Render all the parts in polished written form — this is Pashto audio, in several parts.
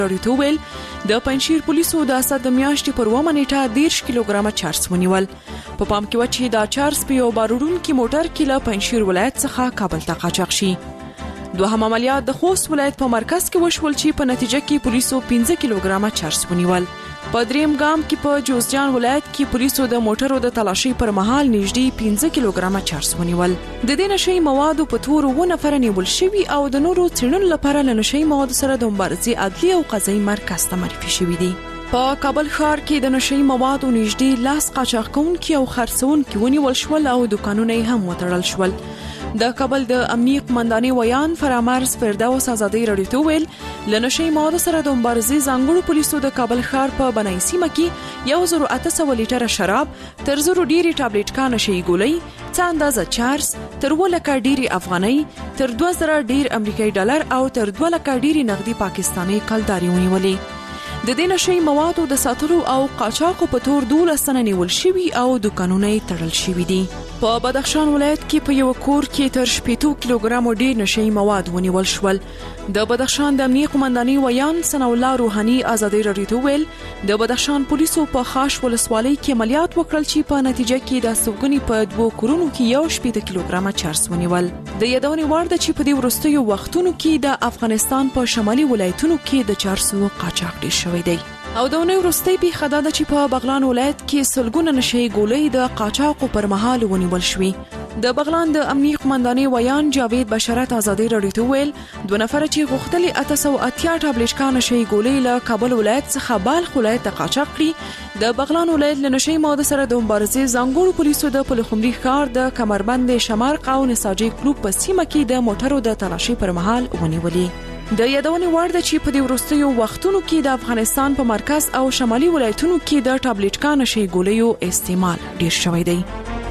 راډیو ویل د پنځیر پولیسو د اسد د میاشتې پر 1 نیټه 10 کیلوګرامه چارس ونیول. په پام کې و چې دا چارس په یو بارودونکي موټر کې له پنځیر ولایت څخه کابل ته قاچاق شي. دوهم عملیات د خوست ولایت په مرکز کې وشول چې په نتیجه کې پولیسو 15 کیلوګرامه چارس ونیول. په دریم ګام کې په جوزجان ولایت کې پولیسو د موټرو د تلاشي پر مهال نږدې 15 کیلوګرامه چارس ونیول. د دې نشي موادو په تور و نفر نیول شوي او د نورو څېړنو لپاره له نشي موادو سره د مبارزې عدلي او قضایي مرکز ته معرفي شوي دي. په کابل ښار کې د نشي موادو نږدې لاس قاچاق کوونکي او خرڅوونکي ونیول شول او دکانونه هم وتړل شول. د کابل د امنیه قمندانۍ ویان فرامرز فردوس ازادي راډیو ته ویل لنشي موادو سره د مبارزې ځانګړو پولیسو د کابل ښار په بنای سیمه کې 1800 لیټره شراب، تر 1000 ډیری ټابلیټ نشي ګولۍ، څه اندازه چارس، تر 1000 ډیری افغاني، تر 2000 ډیر امریکایي ډالر او تر 2000 ډیری نقدي پاکستاني کلداري ونیولې. د دې نشي موادو د ساتلو او قاچاقو په تور 12 تنه نیول شوي او دکانونه تړل شوي دي. په بدخشان ولایت کې په یو کور کې تر 80 کیلوګرامو ډیر نشي مواد ونیول شول. د بدخشان د امنیه قمندانۍ ویان ثنا الله روحاني ازادي راډیو ته ویل د بدخشان پولیسو په خاش ولسوالۍ کې عملیات وکړل چې په نتیجه کې د سوګنی په 2 کورونو کې 80 کیلوګرامه چارس ونیول. د یادونې وړ ده چې په دې وروستیو وختونو کې د افغانستان په شمالي ولایتونو کې د چارسو قاچاق ډیر شوی دی. او د نوې وروستۍ پیښه دا ده چې په بغلان ولایت کې سلګونه نشي ګولۍ د قاچاقو پر مهال ونیول شوي. د بغلان د امنیه قمندانۍ ویان جاوید بشارت ازادي راډیو ته ویل 2 نفر چې غوښتلي 880 ټابلیټ نشي ګولۍ له کابل ولایت څخه بالغ ولایت ته قاچاق کړي. د بغلان ولایت له نشي موادو سره د مبارزې ځانګړو پولیسو د پلخمري ښار د کمربند شمارق او نساجي کلوب په سیمه کې د موټرو د تلاشي پر مهال ونیولې. د یادونې وړ ده چې په دې وروستیو وختونو کې د افغانستان په مرکز او شمالي ولایتونو کې د ټابلیټ نشي ګولیو استعمال ډیر شوی دی.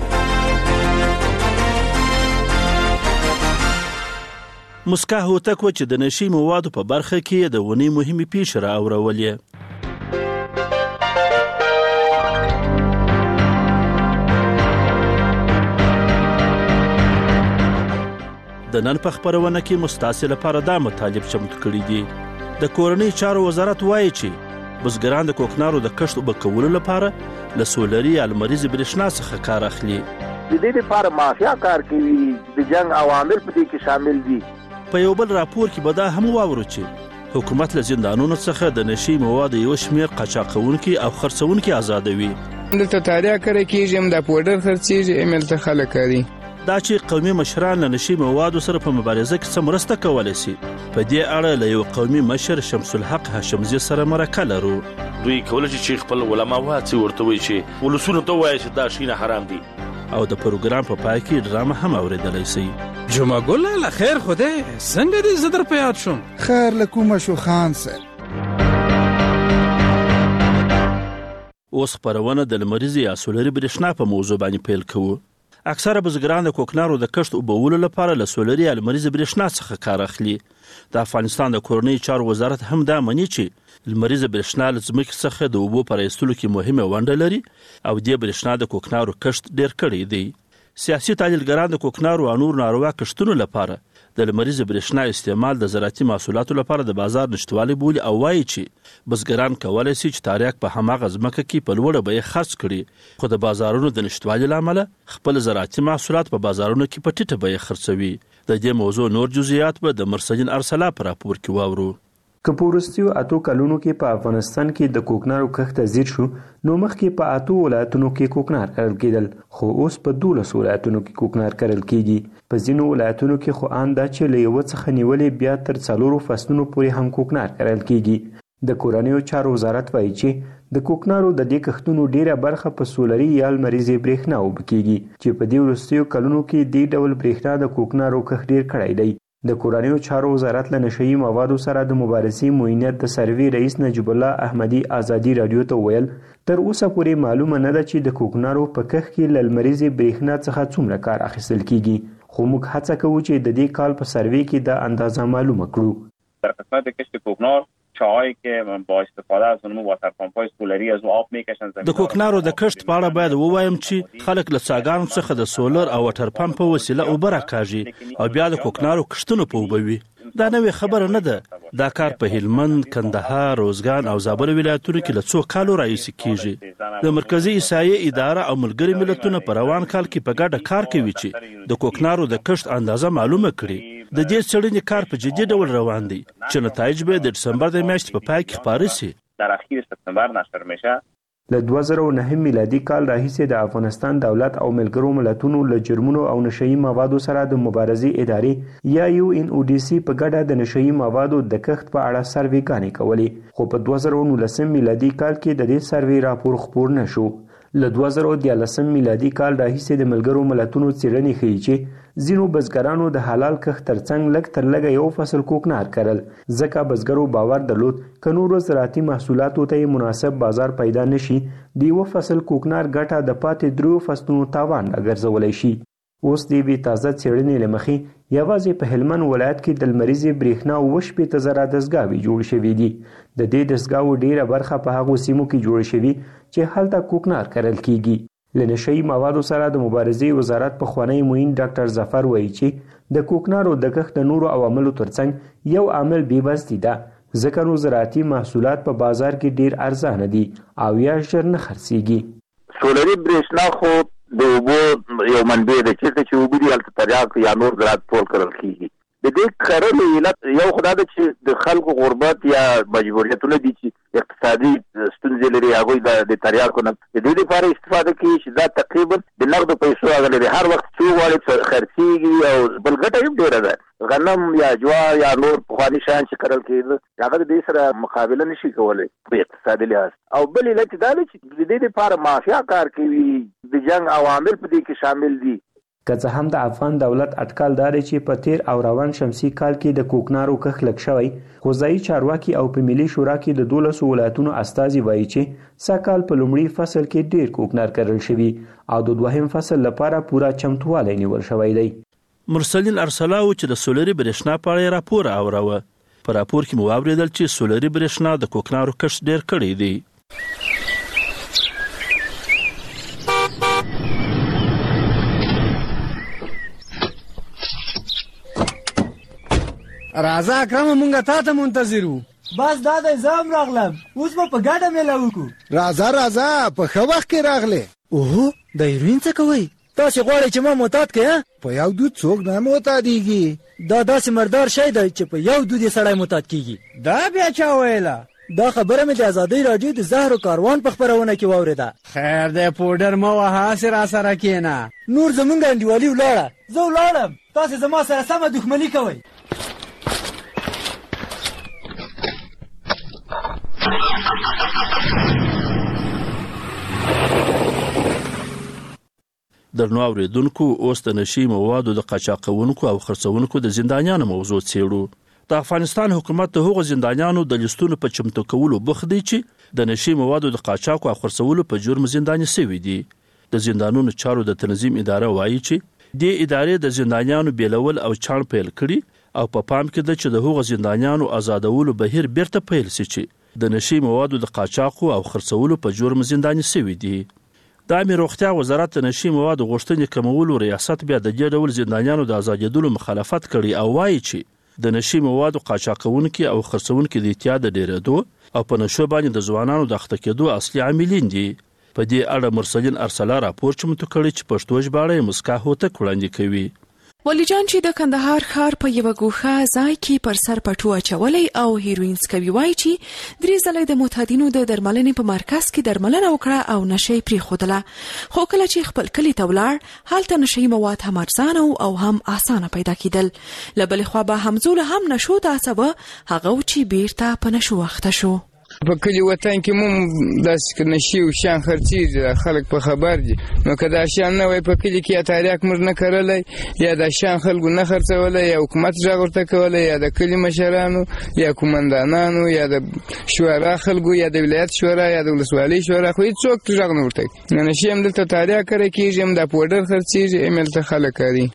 مسکا هوتک و چې د نشي موادو په برخه کې د ونی مهمه پیښه راوړولې. د نن په خبرونه کې مستاسې لپاره دا مطالب چمتو کړي دي. د کورنۍ چارو وزارت وایي چې بزګران د کوکنارو د کښت اوبه کولو لپاره له سولري یا لمریزې برېښنا څخه کار اخلي. د دې لپاره مافیا کار کوي، د جنگ عوامل په دې کې شامل دي. په یو بل راپور کې به دا هم واورو چې حکومت له زندانونو څخه د نشي موادو یو شمېر قاچاقونکي او خرڅونکي آزادوي. دلته تاریخ کړی کېږي د پودر خرڅېږي ایمیل ته خلک کوي. دا چې قومي مشران له نشي موادو سره په مبارزه کې څه مرسته کولی شي، په دې اړه له یو قومي مشر شمس الحق هاشمزي سره مرکه لرو. دوی کولی چې خپل علما وهڅوي ورته وایي چې ولسونو ته وایي چې دا شیونه حرام دي. او د پروګرام په پای کې ډرامه هم اوریدلی شي. جمعه ګله له خیر خوده څنګه دې زه در په یاد شوم؟ خیر له کومه شو خان صاحب. اوس خبرونه د لمریزې یا سولري برېښنا په موضوع باندې پیل کوو. اکثره بزګران د کوکنارو د کښت اوبولو لپاره له سولري یا لمریزې برېښنا څخه کار اخلي. د افغانستان د کورنۍ چارو وزارت هم دا مني چې لمریزه برېښنا له ځمکې څخه د اوبو په راایستلو کې مهمه ونډه لري او دې برېښنا د کوکنارو کښت ډیر کړی دی. سیاسي تحلیلګران د کوکنارو او نور ناروا کښتونو لپاره د لمریزه برېښنا استعمال د زراعتي محصولاتو لپاره د بازار نشتوالي بولي او وایي چې بزګران کولی شي چې تاریخ په هماغه ځمکه کې په لوړه بیه خرڅ کړي، خو د بازارونو د نشتوالي له امله خپل زراعتي محصولات په بازارونو کې په ټیټه بیه خرڅوي. د دې موضوع نور جزئیات به د مرسجین ارسلا په راپور کې واورو. که په وروستیو 8 کلونو کې په افغانستان کې د کوکنارو کښت زیات شو، نو مخکې په 8 ولایتونو کې کوکنار کرل کېدل، خو اوس په 12 ولایتونو کې کوکنار کرل کېږي. په ځینو ولایتونو کې خو ان دا چې له یو څخه نیولې بیا تر 4 فصلونو پورې هم کوکنار کرل کېږي. د کورنیو چارو وزارت وایي چې د کوکنارو د دې کښتونو ډیره برخه په سولري یا لمریزې برېښنا اوبه کېږي، چې په دې وروستیو کلونو کې دې ډول برېښنا د کوکنارو کښت ډیر کړی دی. د کورنیو چارو وزارت له نشئی موادو سره د مبارزې معینیت د سروي رئیس نجیب الله احمدي ازادي رادیو ته ویل تر اوسه پورې معلومه نه ده چې د کوکنارو په کښت کې له لمریزې برېښنا څخه څومره کار اخیستل کیږي، خو موږ هڅه کوو چې د دې کال په سروي کې دا اندازه معلومه کړو. در قسمت کشت کوکنار چاهایی که با استفاده از اون واتر پمپ‌های سولری از آب میکشن د کوکنارو د کښت په اړه باید ووایم چې خلک له څاګانو څخه د سولر او واټر پمپ په وسیله اوبه راکاږي او بیا د کوکنارو کښتونو په اوبه وي. دا نوې خبره نه ده. دا کار په هلمند، کندهار، روزګان او زابل ولایتونو کې له څو کالو راهیسې کیږي. د مرکزی عیسایي اداره او ملګري ملتونه په روان کال کې په ګډه کار کوي چې د کوکنارو د کښت اندازه معلومه کړي. د دې څېړنې کار په جدي ډول روان دی چې نتایج به د دسمبر د میاشتې په پای کې خپاره شي. در اخیر سپتامبر نشر میشه. له 2009 میلادي کال راهیسې د افغانستان دولت او ملګرو ملتونو له جرمونو او نشهیي موادو سره د مبارزې ادارې یا UNODC په ګډه د نشهیي موادو د کښت په اړه سروېګانې کولې، خو په 2019 میلادي کال کې د دې سروې راپور خپور نه شو. له 2013 میلادي کال راهیسې د ملګرو ملتونو څېړنې ښیي چې ځینو بزګرانو د حلال کښت ترڅنګ لږ تر لږه یو فصل کوکنار کرل، ځکه بزګرو باور درلود که نورو زراعتي محصولاتو ته یې مناسب بازار پیدا نشي د یوه فصل کوکنار ګټه د پاتې 3 فصلونو تاوان راګرځولی شي. اوس د یوې تازه څېړنې له مخې یوازې په هلمند ولایت کې د لمریزې برېښنا 7,000 دستګاوې جوړې شوي دي. د دې دستګاوو ډیره برخه په هغو سیمو کې جوړې شوي چې هلته کوکنار کرل کیږي. له نشهیي موادو سره د مبارزې وزارت پخوانی معین ډاکټر ظفر وایي چې د کوکنارو د کښت د نورو عواملو ترڅنګ یو عامل بېوزلي ده، ځکه نو زراعتي محصولات په بازار کې ډیر ارزانه دي او یا ژر نه خرڅېږي. سولري برېښنا خو د اوبو یو منبع ده، چېرته چې اوبه دي هلته تریاک یا نور زراعت ټول کرل کېږي. د دې کرلو علت یو خدا ده چې د خلکو غربت یا مجبوریتونه دي چې اقتصادي ستونزې لري، هغوی د تریاکو نه د دې لپاره استفاده کوي چې دا تقریبا د نغدو پیسو هغه لري، هر وخت چې وغواړي خرڅېږي او بل ګټه هم ډېره ده. غنم یا جوار یا نور پخواني شیان چې کرل کېده هغه د دې سره مقابله نشي کولی په اقتصادي لحاظ. او بل علت دا دی چې د دې لپاره مافیا کار کوي، د جنګ عوامل په دې کې شامل دي. که څه هم د افغان دولت اټکل دا دی چې په تیر او روان شمسي کال کې د کوکنارو کښت لږ شوی، خو ځایي چارواکي او په ملي شورا کې د 12 ولایتونو استازي وایي چې سږکال په لومړي فصل کې ډیر کوکنار کرل شوي او د دوهم فصل لپاره پوره چمتووالی نیول شوی دی. مرسلین ارسلاو چې د سولري برېښنا په اړه راپور اوروه. په راپور کې مو واورېدل چې سولري برېښنا د کوکنارو کښت ډیر کړی دی. راځه اکرم مونږه تا ته منتظر وو. بس دا د زم راغلم، اوس به په ګډه میله وکړو. راځه په ښه وخت کې راغلې. اوهو د هیروین څه کوئ؟ تاسې غواړئ چې ما معتاد کړې؟ په یو دود څوک نه معتادېږي. دا داسې مردار شی دی چې په یو دود یې سړی معتاد کېږي. دا بیا چا ویله؟ دا خبره مې د ازادۍ راډیو د زهر و کاروان په خپرونه کې واورېده. خیر دی پوډر مه وهه، هسې راسره کښېنه. نور زمونږ انډیوالي ولاړه، زه ولاړم، تاسې زما سره سمه دښمني کوئ. درنو اوریدونکو، اوس د نشي موادو د قاچاقونکو او خرڅونکو د زندانیانو موضوع څېړو. د افغانستان حکومت د هغو زندانیانو د لیستونو په چمتو کولو بوخت دی چې د نشي موادو د قاچاق او خرڅولو په جرم زنداني شوي دي. د زندانونو چارو د تنظیم اداره وایي چې د ادارې د زندانیانو بیلول او چاڼ پیل کړي او په پام کې ده چې د هغو زندانیانو آزادولو بهیر بیرته پیل شي چې د نشي موادو د قاچاق او خرڅولو په جرم زنداني شوي دي. د عامه روغتیا وزارت د نشي موادو غوښتنې کمولو ریاست بیا د دې ډول زندانیانو د آزادېدلو مخالفت کړي او وایي چې د نشي موادو قاچاقونکي او خرڅونکي د اعتیاد د ډېرېدو او په نشو باندې د ځوانانو د اخته کېدو اصلي عاملین دي. په دې اړه مرسلین ارسلا راپور چمتو کړی چې پښتو ژباړه یې مسکا هوتک وړاندې کوي. ولی جان چې د کندهار ښار په یو ګوښه ځای کې پر سر پټو اچولی او هیروین څکوي، وایي چې 3 ځله د معتادینو د درملنې په مرکز کې درملنه وکړه او نشه یې پرېښودله، خو کله چې خپل کلي ته ولاړ هلته نشه یي مواد هم ارزانه او هم اسانه پیدا کېدل. له بلې خوا به همزوله هم نشو ته هڅوه، هغه و چې بیرته په نشو اخته شو. په کلي وطن کې مو داسې نشي او شیان خرڅېږي، خلک په خبر دي. نو که دا شیان نه وای په کلي کې یا تریاک موږ نه کرلی یا دا شیان خلکو نه خرڅولی یا حکومت غږ ورته کولی یا د کلي مشرانو یا قومندانانو یا د شورا خلکو یا د ولایت شورا یا د ولسوالۍ شورا، خو هېڅوک غږ نه ورته کوي. نو نشي هم دلته تریاک کرلی کېږي، هم دا پوډر خرڅېږي، هم هلته خلک کاري.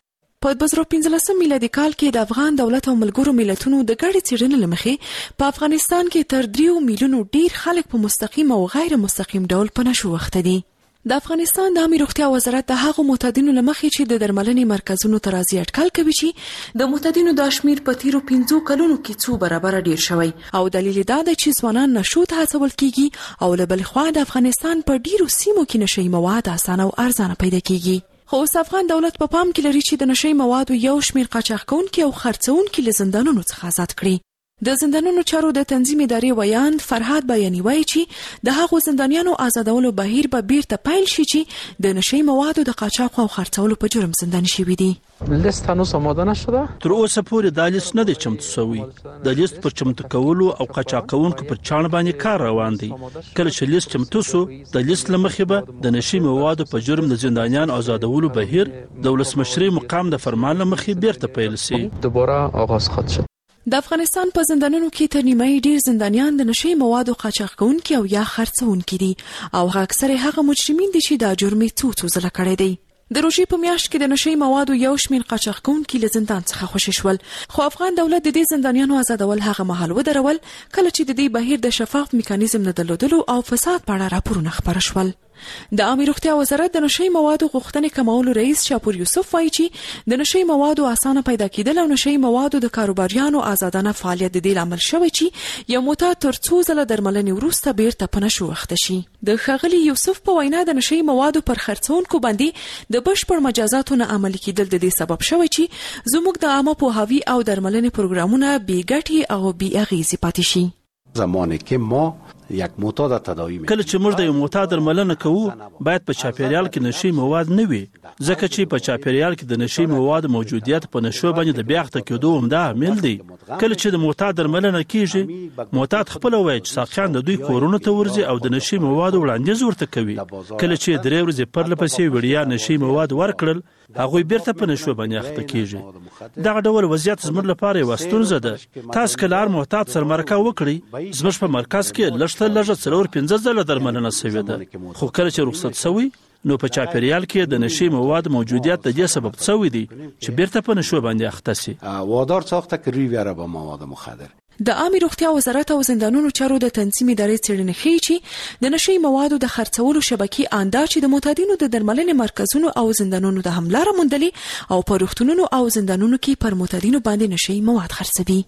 په 2015 میلادي کال کې د افغان دولت او ملګرو ملتونو د ګډې څېړنې له مخې په افغانستان کې تر 3 میلیونو ډیر خلک په مستقیم او غیر مستقیم ډول په نشو اخته دي. د افغانستان د عامه روغتیا وزارت د هغو معتادینو له مخې چې د درملنې مرکزونو ته راځي اټکل کوي چې د معتادینو د شمیر په تیرو 5 کلونو کې څو برابر ډیر شوی او دلیل دا دی چې ځوانان نشو ته هڅول کیږي او له بل خوا د افغانستان په ډیرو سیمو کې نشئی مواد اسانه او ارزانه پیدا کیږي. خو اوس افغان دولت په پام کې لري چې د نشئی موادو یو شمیر قاچاقونکي او خرڅونکي له زندانونو څخه آزاد کړي. د زندانونو چارو د تنظیم ادارې ویاند فرهاد بیانی وایي چې د هغو زندانیانو آزادولو بهیر به بیرته پیل شي چې د نشئی موادو د قاچاق او خرڅولو په جرم زنداني شوي دي. لیست هنوز آماده نشده؟ تر اوسه پورې دا لیست نه دی چمتو شوی. د لیست پر چمتو کولو او قاچاقونکو پر چاڼ باندې کار روان دی. کله چې لیست چمتو شو د لیست له مخې به د نشئی موادو په جرم د زندانیان آزادولو بهیر د ولسمشرۍ مقام د فرمان له مخې بیرته پیل شي. دوباره آغاز خواهد شد. د افغانستان په زندانونو کې تر نیمه ډیر زندانیان د نشئی موادو قاچاق کوونکي او یا خرڅونکي دي او اکثره هغه مجرمین دي چې دا جرم څو ځله کړی دی. د روژې په میاشت کې د نشئی موادو یو شمېر قاچاق کوونکي له زندان څخه خوشي شول خو افغان دولت د دې زندانیانو آزادول هغه مهال ودرول کله چې د دې بهیر د شفاف میکانیزم نه درلودلو او فساد په اړه راپورونه خپاره شول. د عامه روغتیا وزارت د نشئی موادو غوښتنې کمولو رئیس شاپور یوسف وایي چې د نشئی موادو اسانه پیدا کېدل او نشئی موادو د کاروباریانو آزادانه فعالیت د دې لامل شوی چې یو معتاد تر څو ځله درملنې وروسته بیرته په نشو اخته شي. د ښاغلي یوسف په وینا د نشئی موادو پر خرڅونکو باندې د بشپړ مجازاتو نه عملي کېدل د دې سبب شوی چې زموږ د عامه پوهاوي او درملنې پروګرامونه بې ګټې او بې اغېزې پاتې شي. زمانی که ما یک معتاد تداوی می‌کنیم کله چې موږ د یو معتاد درملنه کوو باید په چاپیریال کې نشئی مواد نه وي ځکه چې په چاپیریال کې د نشئی مواد موجودیت په نشو باندې د بیا اخته کېدو همدا عامل دی. کله چې د معتاد درملنه کیږي معتاد خپل وایي چې ساقیان د دوی کورونو ته ورځي او د نشئی مواد وړاندیز ورته کوي. کله چې 3 ورځې پرلپسې وړیا نشئی مواد ورکړل هغوی بیرته په نشو باندې اخته کیږي. دغه ډول وضعیت زموږ لپاره یوه ستونزه ده. تاسو که لار معتاد سره مرکه وکړئ زموږ په مرکز کې لږ 4-5 ځله درملنه شوې ده خو کله چې رخصت شوی نو په چاپیریال کې د نشئی مواد موجودیت د دې سبب شوی دی چې بیرته په نشو باندې اخته شي. وادار ساخته که روی بیاره با مواد مخدر. د عامه روغتیا وزارت او زندانونو چارو د تنظیم ادارې څېړنې ښیي چې د نشئی موادو د خرڅولو شبکې انداز چې د معتادینو د درملنې مرکزونو او زندانونو د هم لاره موندلې او په روغتونونو او زندانونو کې پر معتادینو باندې نشئی مواد خرڅوي.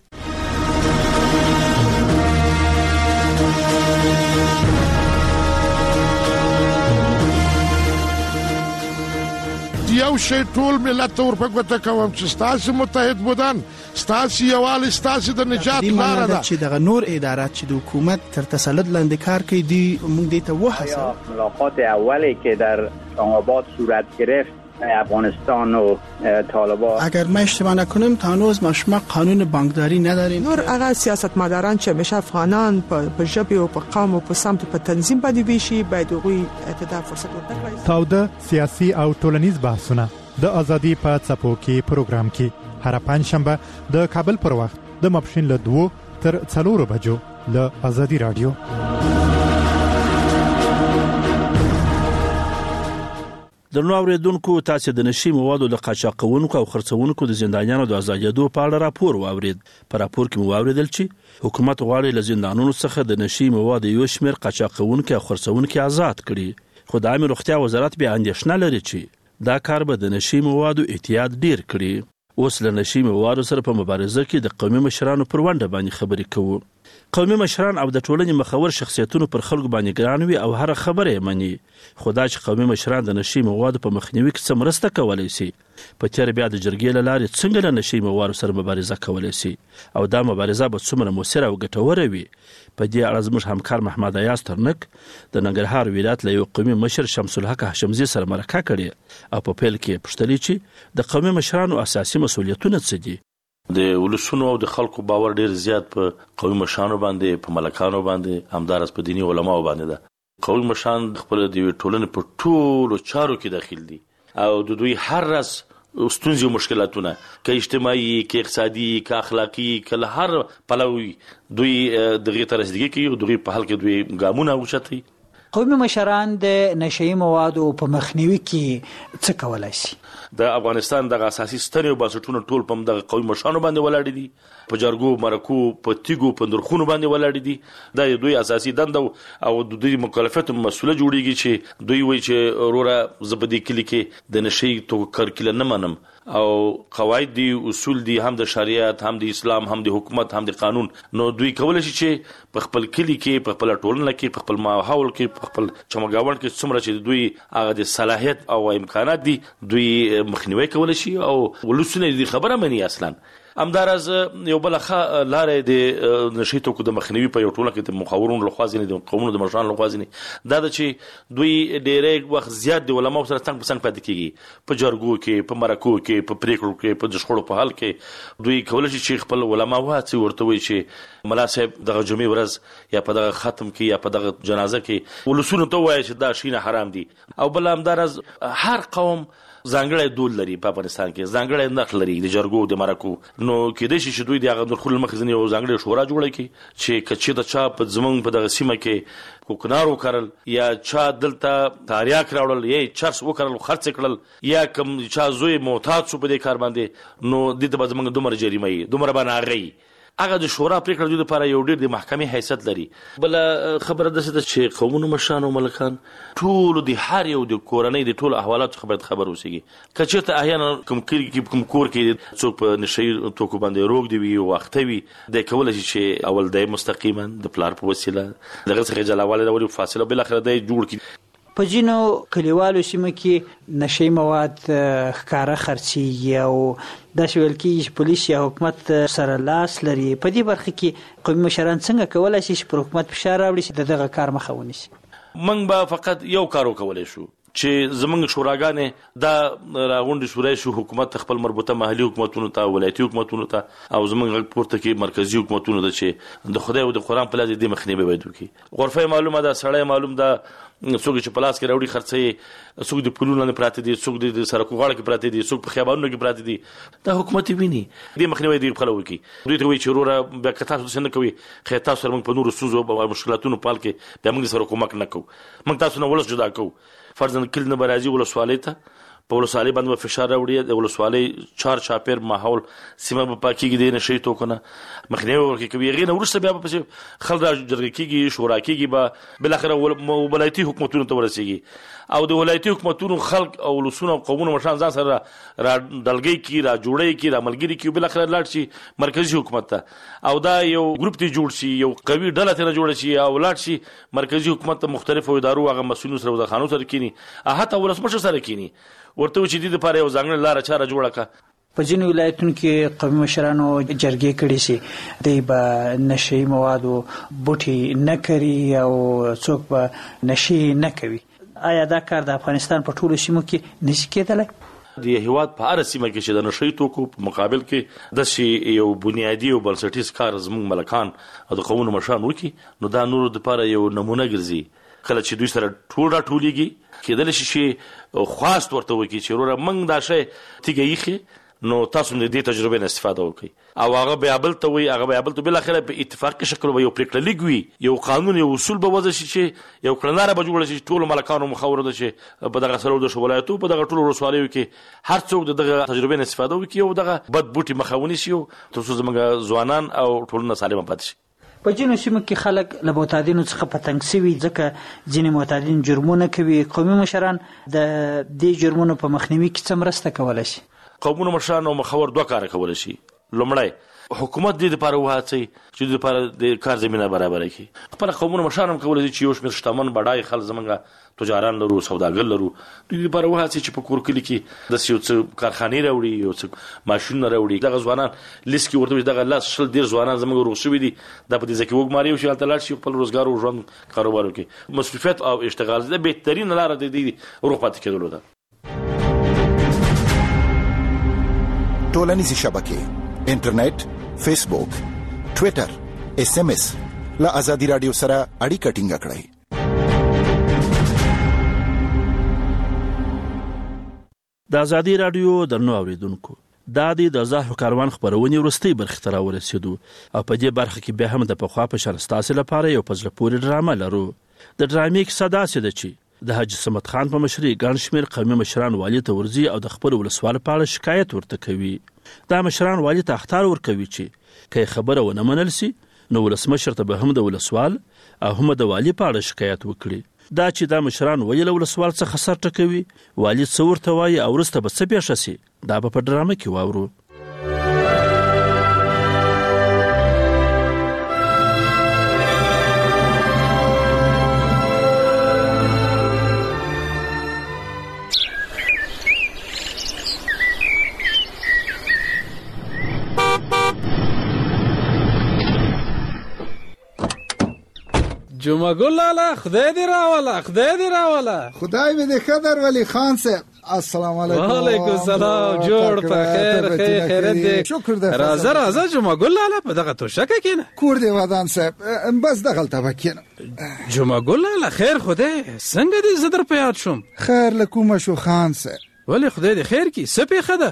یو شی ټول ملت ته ورپګوته کوم چې ستاسو متحد بودن ستاسو یووالی ستاسو د نجات لاره ده چې دغه نور ادارات چې د حکومت تر تسلط لاندې کار کوي دی موږ دې ته وهڅوو. ملاقات اولی که در اسلام‌آباد صورت گرفت افغانستان و طالبان اگر ما اشتباه نکنم تا هنوز ما قانون بانکداری نداریم. نور هغه سیاستمداران چې همیشه افغانان په ژبه او په قوم او په سمت په تنظیم باندې ویشي باید هغوی اعتدال فرصت ورکړي. تاوده سیاسي او ټولنیز بحثونه د ازادي په څپو کې پروګرام کې هر پنځشنبه د کابل پر وخت د ماپښین له 2 تر 4 بجو له ازادي رادیو. درنو اوریدونکو تاسو د نشئی موادو د قاچاقونکو او خرڅونکو د زندانیانو د آزادېدو په اړه راپور واورید. په راپور کې مو واوریدل چې حکومت غواړي له زندانونو څخه د نشئی موادو یو شمېر قاچاقونکو او خرڅونکو آزاد کړي خو د عامه روغتیا وزارت بیا اندېښنه لري چې دا کار به د نشئی موادو احتیاط ډیر کړي. اوس له نشئی موادو سره په مبارزه کې د قومي مشرانو پر ونډه باندې خبرې کوو. قومي مشران او د ټولنې مخور شخصیتونو پر خلکو باندې ګران وي او هر خبره یې مني خو دا چې قومي مشران د نشئی موادو په مخنیوي کې څه مرسته کولی شي په تېره بیا د جرګې له لارې څنګه له نشئی موادو سره مبارزه کولی شي او دا مبارزه به څومره مؤثره او ګټوره وي. په دې اړه زموږ همکار محمد ایاز ترنک د ننګرهار ولایت له یو قومي مشر شمس الحق هاشمزي سره مرکه کړې او په پیل کې پوښتلې چې د قومي مشرانو اساسي مسؤلیتونه څه دي. د ولسونو او د خلکو باور ډیر زیات په قومي مشرانو باندې په ملکانو باندې همدارس په دینی علماو باندې ده. قومي مشران خپل د ټولنې په ټولو چارو کې داخل دي او د دوی هر راز ستونزې او مشکلاتونه که اجتماعي که اقتصادي که اخلاقي که له هر پلوي دوی دغه ته رسیدګي کوي او دوی په حل کې دوی ګامونه اوچتي. قومي مشران د نشئی موادو په مخنیوي کې څه کولای شي؟ د افغانستان د اساسي ستنې او بنسټونو ټول په دغه قومي مشرانو باندې ولاړ دي، په جرګو مرکو په تیګو په درخونو باندې ولاړ دي. دا دوی اساسي دنده او د دوی مکلفیت مسوله جوړیږي چې دوی وایي چې وروره زبدي کلی کې د نشئی تو کرکله نه منم او قواعد دي، اصول دي، هم د شریعت، هم د اسلام، هم د حکومت، هم د قانون. نو دوی کولای شي چې په خپل کلی کې، په خپل ټولنه کې، په خپل ماحول کې، په خپل چمګاوند کې څومره چې دوی هغه د صلاحیت او امکانات دي دوی مخنیوي کولای شي او ولسونه دې خبره مني. اصلا همدارز یو بل لارې د نشئی توکو د مخنیوي په یو ټولنه کې د مخاورونو لخوا ځینې د قومونو د مشرانو لخوا ځینې دا ده چې دوی ډېری وخت زیات د علماو سره څنګ په څنګ پاتې کېږي، په جرګو کې، په مرکو کې، په پریکړو کې، په شخړو په حل کې. دوی کولی شي چې خپل علما وهڅوي، ورته وایي چې ملا صاحب دغه جمعې ورځ یا په دغه ختم کې یا په دغه جنازه کې ولسونو ته ووایي چې دا شینه حرام دي. او بل همدارز هر قوم ځانګړی دود لري، په افغانستان کې ځانګړی نقش لري د جرګو د مرکو. نو کېدای شي چې دوی د هغه درخول مخې ځینې یو ځانګړې شورا جوړه کړي چې که چېرته چا په زموږ په دغه سیمه کې کوکنار وکرل یا چا دلته تاریاک راوړل یا چرس وکرل خرڅ کړل یا کوم چا زوی محتاط شو په دې کار باندې، نو دې ته به زموږ دومره جریمه وي، دومره به ناغه هغه د شورا پریکړه دوی لپاره یو ډېر د محکمې حیثیت لري. بل خبره ده چې قومونو مشران او ملکان ټول د هر یو د کورنۍ د ټول احوالات خبر اوسېږي. که چېرته احیانا کوم کور کې څوک په نشئی توکو باندې روږ دی وي او وخته وي، دی کولی شي چې اول دی مستقیما د پلار په وسیله دغه څخه جلاوالی راولي، فاصله بالاخره دی جوړ کړي. په ځینو کلیوالو سیمو کې نشئی مواد ښکاره خرڅېږي او داسې ویل کېږي چې پولیس یا حکومت سره لاس لري. په دې برخه کې قومي مشران څنګه کولی شي چې پر حکومت فشار راوړي چې د دغه کار مخه ونیسي؟ موږ به فقط یو کار وکولی شو چې زموږ شوراګانې دا راغونډې شورای شو، حکومت خپل مربوطه محلي حکومتونو ته، ولایتي حکومتونو ته او زموږ غږ پورته کې مرکزي حکومتونو ته چې د خدای او د قرآن په لاس دې مخنیوی باید وکړي. غرفه معلومه ده، سړی معلوم ده، څوک چې په لاس کې راوړي خرڅوي، څوک د پلونو لاندې پراته دي، څوک د سړکو غاړه کې پراته دي، څوک په خیابانونو کې پراته دي. دا حکومت ویني، دې مخنیوی دې خپله وکړي. دوی ته وایي چې وروره بیا که تاسو داسې نه کوئ، خیر تاسو سره موږ په نورو ستونزو او مشکلاتونو په حال کې بیا موږ سره کومک نه کوو، موږ تاسو نه ولس جدا کوو. فرضاً کلي نه به راځي ولسوالۍ ته، په ولسوالۍ باندې به فشار راوړي، د ولسوالۍ چار چاپیر ماحول سیمه به پاکېږي د نشئی توکو نه، مخنیوی ورکې کوي. هغې نه وروسته بیا به پسې خلک را جرګه کېږي، شورا کېږي، به بالاخره ولایتي حکومتونو ته ورسېږي او د ولایتي حکومتونو خلک او ولسونه او قومونه مشران ځان سره را ډلګۍ کړي، را جوړی کړي، را ملګري کړي، بالاخره لاړ شي مرکزي حکومت ته او دا یو ګروپ ته جوړ شي، یو قوي ډله ته جوړه شي او لاړ شي مرکزي حکومت ته مختلفو ادارو هغه مسؤلینو سره وزارتخانو سره کینی، حتی ولسمشر سره کینی، ورته چې دې لپاره یو ځانګړې لاره چاره جوړه کړه. په ځینو ولایتونو کې قومي مشرانو جرګې کړي سي، دوی به نشئی موادو بوټي نه کړي او څوک به نشئی نه کوي. آیا دا کار د افغانستان په ټولو سیمو کې نشي کېدلی؟ د هیواد په هر سیمه کې چې د نشئی توکو په مقابل کې داسې یو بنیادي او بنسټیز کار زموږ ملکان او د قومونو مشران وکړي، نو دا نورو دپاره یو نمونه ګرځي. کله چې دوی سره ټول راټولېږي، کېدلی شي چې خواست ورته وکړي چې وروره موږ دا شی تیږه ایښې، نو تاسو د دې تجربې نه استفاده وکړئ او هغه بیا بل ته وایي، هغه بیا بل ته بالاخره په اتفاقي شکل به یو پرېکړه لیک وي، یو قانون، یو اصول به وضع شي چې یو کړنلاره به جوړه شي چې ټولو ملکانو مخاوره ده چې په دغه څلور ولایتو په دغه ټولو ولسوالیو کې هر څوک د دغه تجربې نه استفاده وکړي او دغه بد بوټي مخه ونیسي تر څو زموږ ځوانان او ټولنه سالمه پاتې شي. په ځینو سیمو کې خلک له معتادینو څخه په تنګ سوي ځکه ځینې معتادین جرمونه کوي. قومي مشران د دې جرمونو په مخنیوي کې څه مرسته کولی شي؟ قومونو مشران او مخور دوه کار کولی شي. لومړی حکومت دې لپاره وهڅوي چې دې لپاره د کار زمینه برابره کړي. خپل قومونو مشران هم کولی شي چې یو شمېر شتمن بډای خلک زموږ تجاران لرو، سوداګر لرو، دوی لپاره وهڅوي چې په کور کلي کې داسې یو څه کارخانې راوړي، یو څه ماشینونه راوړي. دغه ځوانان لیست کې ورته دغه 10-20 ځوانان زموږ روغ شوي دي، دا په دې ځای کې وګماري شي، هلته لاړ شي، خپل روزګار او ژوند کاروبار وکړي. مصروفیت او اشتغال د بهترین لاره د دې روغ پاتې کېدلو ده. ټولنیزې شبکې، انټرنیټ، فیسبوک، ټویټر، SMS له ازادي رادیو سره اړیکه ټینګه کړئ. د ازادي رادیو درنو اوریدونکو، دا د زاهو کاروان خبرونې وروستۍ برخې ته راورسېدو او په دې برخه کې بیا هم د پخوا په شان ستاسو لپاره یو په زړه پورې ډرامه لرو. د ډرامې کیسه داسې ده چې د حاجي صمد خان په مشرۍ ګڼ شمېر قومي مشران والي ته ورځي او د خپل ولسوال په اړه شکایت ورته کوي. دا مشران والي ته اخطار ورکوي چې که خبره ونه منل سي نو ولسمشر ته به هم د ولسوال او هم د والي په اړه شکایت وکړي. دا چې دا مشران ولې له ولسوال څخه سر ټکوي، والي څه ورته وایي او وروسته به څه پیښه سي، دا به په ډرامه کې واورو. جمعه ګل لالا خدای دې راوله، خدای دې راوله. خدای مې دې خدر ولی خان صاحب. السلام علیکم. وعلیکم السلام. جوړ په خیر، خیرت دې. شکر دې. راځه جمعه ګل لالا په دغه توشکه کېنه. کور دې ودان صاحب، بس دغلته وکینه. جمعه ګل لالا خیر خدای، څنګه دې زه در په یاد شوم؟ خیر لکومه شو خان صاحب. ولې خدای دې خیر کړي، څه پیښه ده؟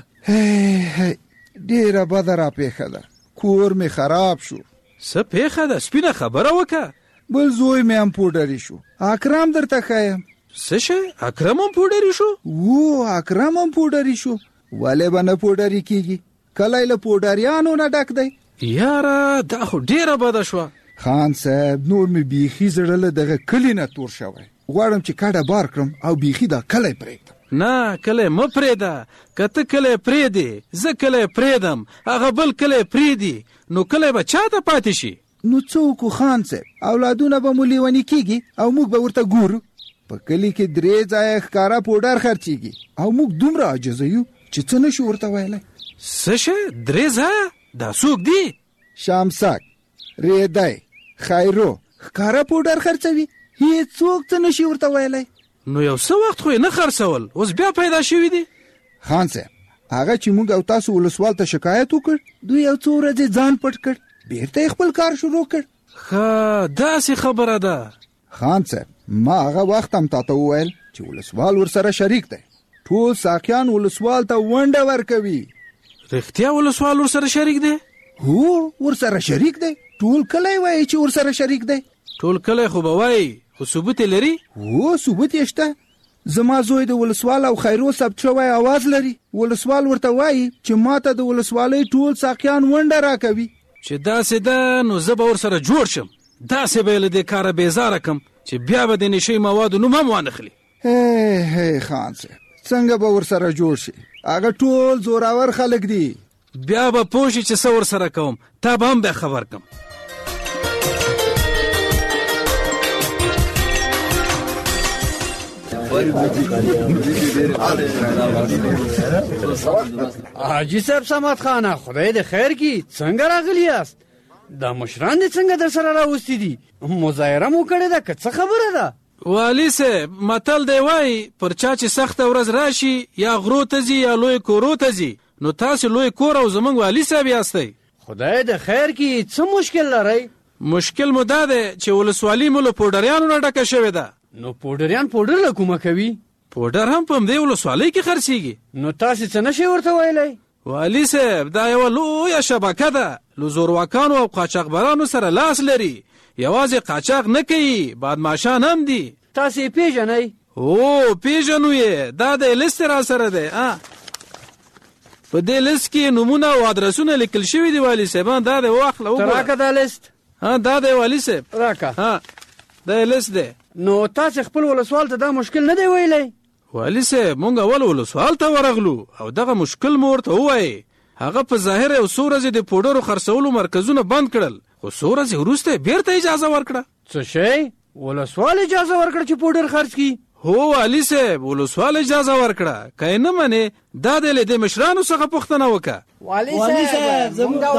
ډیره بده را پیښه ده، کور مې خراب شو. څه پیښه ده؟ سپینه خبره وکړه. بل زوی مې هم پوډري شو. اکرم درته ښیم. څه شی؟ اکرم هم پوډري شو؟ اکرم هم پوډري شو. ولې به نه پوډري کیږي؟ کلی له پوډریانو نه ډک دی. یاره دا خو ډیره بده شوه. خان صاحب نور مې بیخي زړه له دغه کلي نه تور شوی. غواړم چې کډه بار کړم او بیخي دا کلی پرېږدم. نه کلی مه پرېږده، که ته کلی پرېږدې زه کلی پرېږدم، هغه بل کلی پرېږدي نو کلی به چاته پاتې شي؟ نو څوک خان صاحب، اولادونه به مو لیونی کیږي او موږ به ورته ګورو. په کلی کې 3 ځایه ښکارا پوډر خرڅیږي او موږ دومره عاجزه یو چې څه نشو ورته ویلی. څه شی؟ 3 ځایه؟ دا څوک دي؟ شامسک، ریدی، خیرو ښکارا پوډر خرڅوي، هیڅوک څه نشي ورته ویلی. نو یو څه وخت خو یې نه خرڅول، اوس بیا پیدا شوي دي؟ خان صاحب هغه چې موږ او تاسو ولسوال ته شکایت وکړ، دوی یو څو ورځې ځان پټ کړ، بیرته خپل کار شروع کړ. ښه داسې خبره ده. خان صاحب ما هغه وخت هم تاته وویل چې ولسوال ورسره شریک دی، ټول ساقیان ولسوال ته ونډه ورکوي. رښتیا ولسوال ورسره شریک دی؟ هو ورسره شریک دی، ټول کلی وایي چې ورسره شریک دی. ټول کلی خو به وایي، خو ثبوت یې لري؟ هو ثبوت یې شته. زما زوی د ولسوال او خیرو ثبت شوی आवाज لري. ولسوال ورته وایي چې ماته د ولسوالۍ ټول ساقیان ونډه راکوي. چې داسې ده نو زه به ورسره جوړ شم، داسې به یې له دې کاره بیزاره کم چې بیا به د نشې موادو نوم هم وانخلي. هی خان صاحب څنګه به ورسره جوړ شي؟ هغه ټول زوراور خلک دي. بیا به پوه شي چې څه ورسره کوم، تا به هم بیا خبر کم. حاجی صاحب صمد خانه خدای دې خیر کی، څنګه راغلی یاست؟ دا مشران دې څنګه در سره راوستي دي؟ مظاهره مو کړې ده که څه خبره ده؟ والي صاحب متل دی وایي پر چا چې سخته ورځ راشي یا غرو ته ځي یا لوی کورو ته ځي، نو تاسې لوی کور او زموږ والي صاحب یاستئ. خدای دې خیر کی، څه مشکل لرئ؟ مشکل مو دا دی چې ولسوالي مو له پوډریانو نه ډکه شوې ده. نو پوډریان پوډر له کومه کوي؟ پوډر هم په همدې ولسوالۍ کې خرڅېږي. نو تاسې څه نشئ ورته ویلی؟ والي صاحب دا یوه لویه شبکه ده، له زورواکانو او قاچاقبرانو سره لاس لري. یوازې قاچاق نه کوي، بادماشان هم دي. تاسې یې پیژنئ؟ هو پیژنو یې، دا د لیست را سره دی. په دې لیست کې نومونه او ادرسونه لیکل شوي دي والي صاحب. دا دی واخله وګوره. ته راکه دا لیست. دا دی والي صاحب راکه. دا لیست دی. نو تاسې خپل ولسوال ته دا مشکل نه دی ویلی؟ والي صاحب مونږ اول ولسوال ته ورغلو او دغه مشکل مو ورته ووایي. هغه په ظاهر یو څو ورځې د پوډرو خرڅولو مرکزونه بند کړل، خو څو ورځې وروسته بیرته اجازه ورکړه. څه شی؟ ولسوال اجازه ورکړه چې پوډر خرڅ کړي؟ هو والي صاحب ولسوال اجازه ورکړه، که یې نه منې دا دی له دې مشرانو څخه پوښتنه وکړه. والي صاحب زموږ دا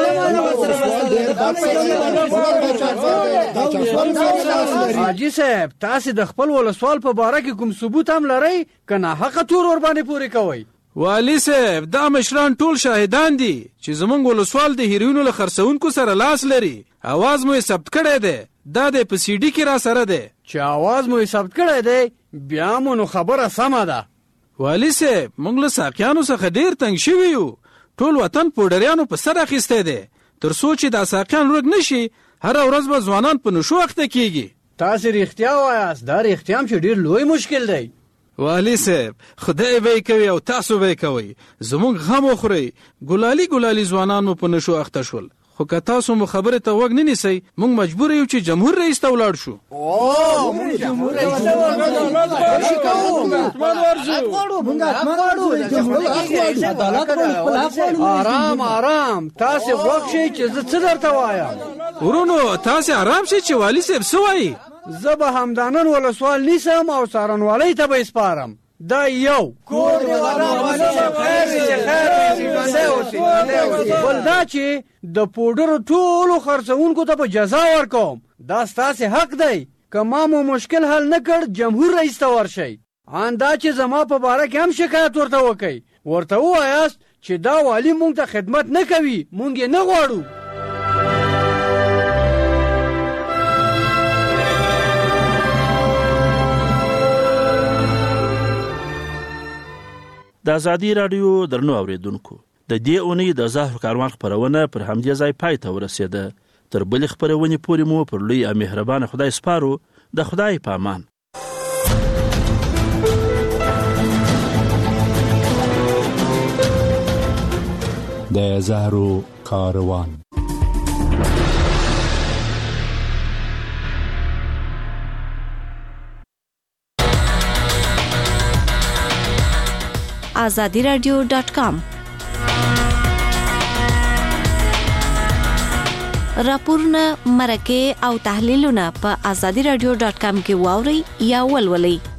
ولسوال. حاجي صاحب تاسې د خپل ولسوال په باره کې کوم ثبوت هم لرئ که ناحقه تور ورباندې پورې کوئ؟ والي صاحب دا مشران ټول شاهدان دي چې زموږ ولسوال د هیروینو له خرڅونکو سره لاس لري. اواز مو یې ثبت کړی دی، دا دی په CD کې را سره دی. چې اواز مو یې ثبت کړی دی بیا مو نو خبره سمه ده. والي صاحب موږ له ساقیانو څخه ډېر تنګ شوي یو، ټول وطن پوډریانو په سر اخیستی دی. تر څو چې دا ساقیان ورک نشي هره ورځ به ځوانان په نشو اخته کیږي. تاسو رښتیا وایاست، دا رښتیا هم چې ډیر لوی مشکل دی. والی صاحب خدای به کوي او تاسو به کوي، زمونږ غم وخوري. ګلالي ځوانان مو په نشو اخته شول، خو که تاسو مو خبره ته وګ نه نیسئ مونږ مجبور یو چې جمهور رئیس ته ولاړ شو. مونږ جمهور رئیس ته آرام تاسو وښی چې زه څه درته وایم. ورونو تاسو آرام شئ چې والی صاحب څه وایي. زه به همدانن ولسوال نیسم او څارنوالۍ ته به سپارم. دا یو کور دی بل دا چې د پوډرو ټولو خرڅونکو ته په جزا ورکوم. دا ستاسې حق دی. که ما مو مشکل حل نه کړ جمهور رئیس ته ورشئ. ان دا چې زما په باره کې هم شکایت ورته وکئ، ورته ووایاست چې دا والی مونږ ته خدمت نه کوي، مونږ یې نه غواړو. د ازادي رادیو درنو اوریدونکو، د دې اونۍ د زهر کاروان خبرونه پر همدې ځای پای ته ورسېده. تر بلې خبرونې پورې مو پر لوی او مهربان خدای سپارو. د خدای په امان. د زهر کاروان. azadiradio.com راپورونه، مرکې او تحلیلونه په azadiradio.com کې واورئ یا ولولئ.